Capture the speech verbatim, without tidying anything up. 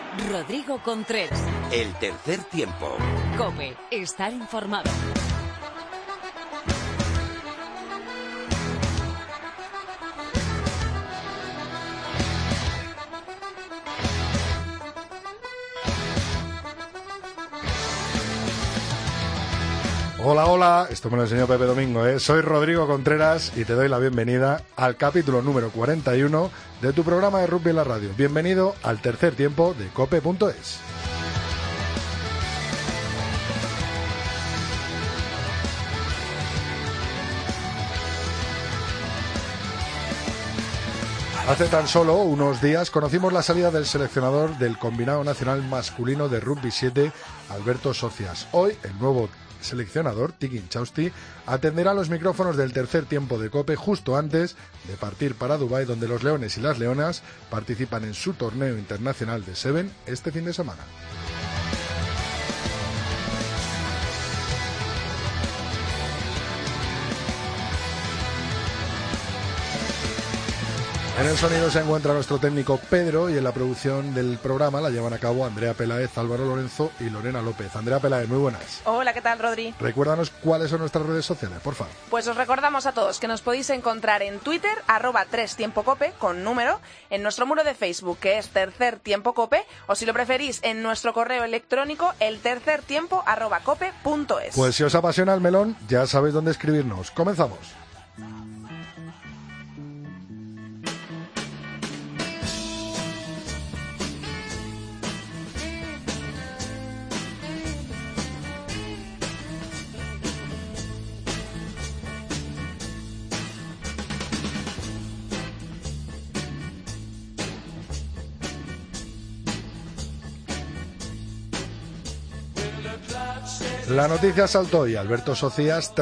Rodrigo Contreras. El tercer tiempo. COPE. Estar informado. Hola, hola, esto me lo enseñó Pepe Domingo, ¿eh? Soy Rodrigo Contreras y te doy la bienvenida al capítulo número cuarenta y uno de tu programa de rugby en la radio. Bienvenido al tercer tiempo de cope punto es. Hace tan solo unos días conocimos la salida del seleccionador del combinado nacional masculino de rugby siete, Alberto Socias. Hoy el nuevo seleccionador, Tiki Inchausti, atenderá los micrófonos del tercer tiempo de COPE justo antes de partir para Dubái, donde los leones y las leonas participan en su torneo internacional de Seven este fin de semana. En el sonido se encuentra nuestro técnico Pedro y en la producción del programa la llevan a cabo Andrea Peláez, Álvaro Lorenzo y Lorena López. Andrea Peláez, muy buenas. Hola, ¿qué tal, Rodri? Recuérdanos cuáles son nuestras redes sociales, por favor. Pues os recordamos a todos que nos podéis encontrar en Twitter, arroba tres tiempo cope, con número, en nuestro muro de Facebook, que es Tercer Tiempo Cope, o si lo preferís, en nuestro correo electrónico, el tercer tiempo arroba cope punto es. Pues si os apasiona el melón, ya sabéis dónde escribirnos. Comenzamos. La noticia saltó y Alberto Socias